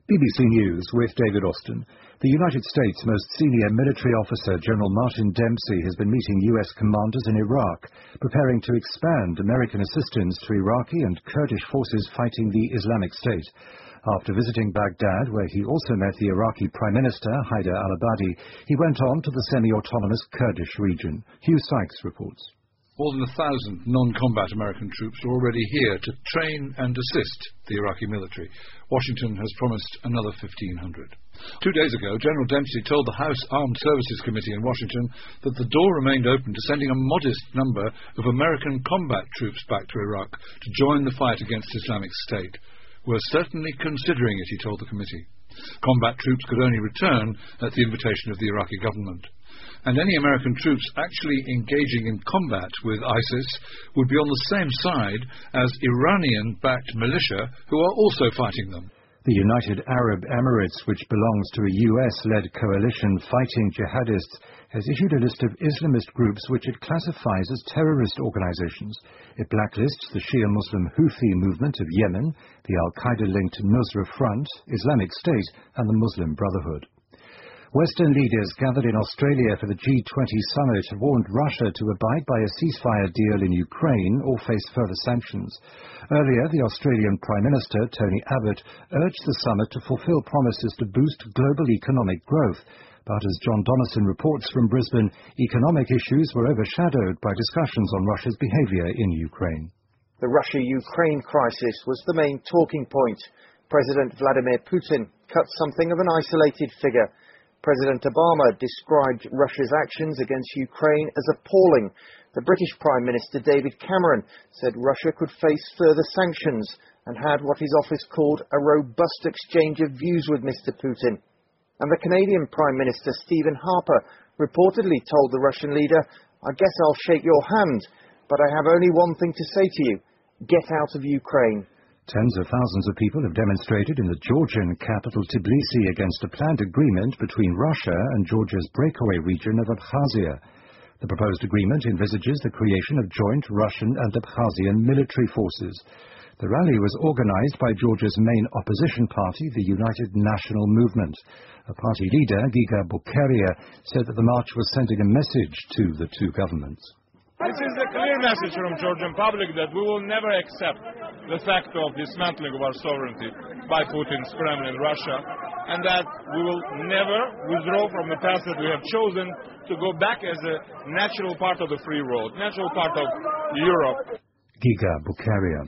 BBC News with David Austin. The United States' most senior military officer, General Martin Dempsey, has been meeting U.S. commanders in Iraq, preparing to expand American assistance to Iraqi and Kurdish forces fighting the Islamic State. After visiting Baghdad, where he also met the Iraqi Prime Minister, Haider al-Abadi, he went on to the semi-autonomous Kurdish region. Hugh Sykes reports. More than 1,000 non-combat American troops are already here to train and assist the Iraqi military. Washington has promised another 1,500. 2 days ago, General Dempsey told the House Armed Services Committee in Washington that the door remained open to sending a modest number of American combat troops back to Iraq to join the fight against Islamic State. We're certainly considering it, he told the committee. Combat troops could only return at the invitation of the Iraqi government. And any American troops actually engaging in combat with ISIS would be on the same side as Iranian-backed militia who are also fighting them. The United Arab Emirates, which belongs to a US-led coalition fighting jihadists, has issued a list of Islamist groups which it classifies as terrorist organizations. It blacklists the Shia Muslim Houthi movement of Yemen, the Al-Qaeda-linked Nusra Front, Islamic State, and the Muslim Brotherhood. Western leaders gathered in Australia for the G20 summit have warned Russia to abide by a ceasefire deal in Ukraine or face further sanctions. Earlier, the Australian Prime Minister, Tony Abbott, urged the summit to fulfil promises to boost global economic growth. But as John Donaldson reports from Brisbane, economic issues were overshadowed by discussions on Russia's behaviour in Ukraine. The Russia-Ukraine crisis was the main talking point. President Vladimir Putin cut something of an isolated figure. President Obama described Russia's actions against Ukraine as appalling. The British Prime Minister David Cameron said Russia could face further sanctions and had what his office called a robust exchange of views with Mr. Putin. And the Canadian Prime Minister Stephen Harper reportedly told the Russian leader, "I guess I'll shake your hand, but I have only one thing to say to you. Get out of Ukraine." Tens of thousands of people have demonstrated in the Georgian capital Tbilisi against a planned agreement between Russia and Georgia's breakaway region of Abkhazia. The proposed agreement envisages the creation of joint Russian and Abkhazian military forces. The rally was organized by Georgia's main opposition party, the United National Movement. A party leader, Giga Bukaria, said that the march was sending a message to the two governments. This is a clear message from Georgian public that we will never accept the fact of dismantling of our sovereignty by Putin's Kremlin, Russia, and that we will never withdraw from the path that we have chosen to go back as a natural part of the free world, natural part of Europe. Giga Bukaria.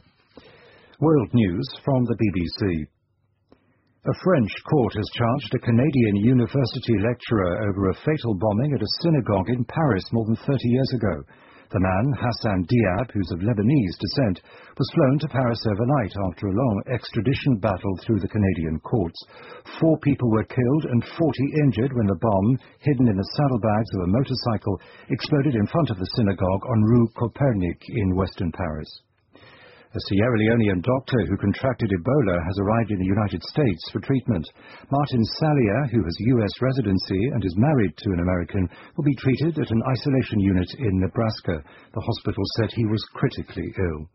World News from the BBC. A French court has charged a Canadian university lecturer over a fatal bombing at a synagogue in Paris more than 30 years ago. The man, Hassan Diab, who's of Lebanese descent, was flown to Paris overnight after a long extradition battle through the Canadian courts. 4 people were killed and 40 injured when the bomb, hidden in the saddlebags of a motorcycle, exploded in front of the synagogue on Rue Copernic in western Paris. A Sierra Leonean doctor who contracted Ebola has arrived in the United States for treatment. Martin Salia, who has U.S. residency and is married to an American, will be treated at an isolation unit in Nebraska. The hospital said he was critically ill.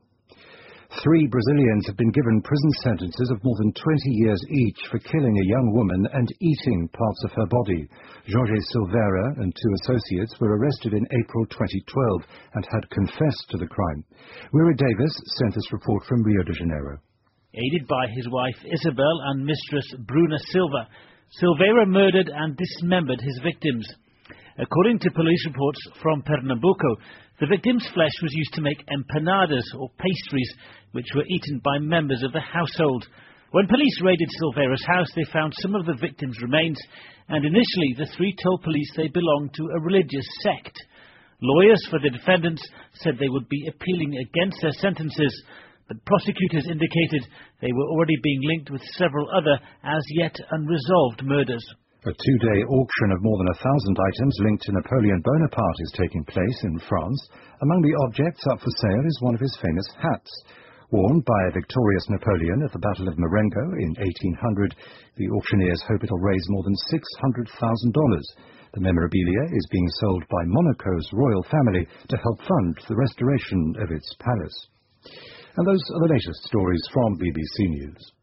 3 Brazilians have been given prison sentences of more than 20 years each for killing a young woman and eating parts of her body. Jorge Silveira and 2 associates were arrested in April 2012 and had confessed to the crime. Wira Davis sent this report from Rio de Janeiro. Aided by his wife Isabel and mistress Bruna Silva, Silveira murdered and dismembered his victims. According to police reports from Pernambuco, the victim's flesh was used to make empanadas or pastries, which were eaten by members of the household. When police raided Silveira's house, they found some of the victims' remains, and initially the 3 told police they belonged to a religious sect. Lawyers for the defendants said they would be appealing against their sentences, but prosecutors indicated they were already being linked with several other as yet unresolved murders. A 2-day auction of more than 1,000 items linked to Napoleon Bonaparte is taking place in France. Among the objects up for sale is one of his famous hats. Worn by a victorious Napoleon at the Battle of Marengo in 1800, the auctioneers hope it'll raise more than $600,000. The memorabilia is being sold by Monaco's royal family to help fund the restoration of its palace. And those are the latest stories from BBC News.